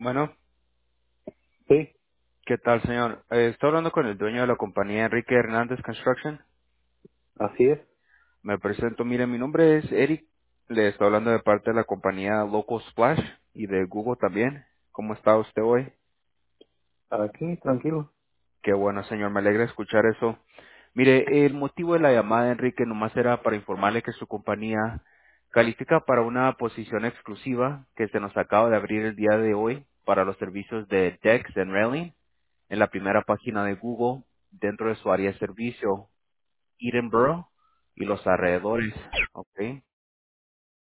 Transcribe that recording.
Bueno, Sí, ¿qué tal, señor? Estoy hablando con el dueño de la compañía, Enrique Hernández Construction. así es. Me presento, mire, mi nombre es Eric. Le estoy hablando de parte de la compañía Local Splash y de Google también. ¿Cómo está usted hoy? Aquí, tranquilo. Qué bueno, señor, me alegra escuchar eso. Mire, el motivo de la llamada, Enrique, nomás era para informarle que su compañía califica para una posición exclusiva que se nos acaba de abrir el día de hoy para los servicios de Dex and Railing en la primera página de Google dentro de su área de servicio, Edinburgh y los alrededores. ¿Ok?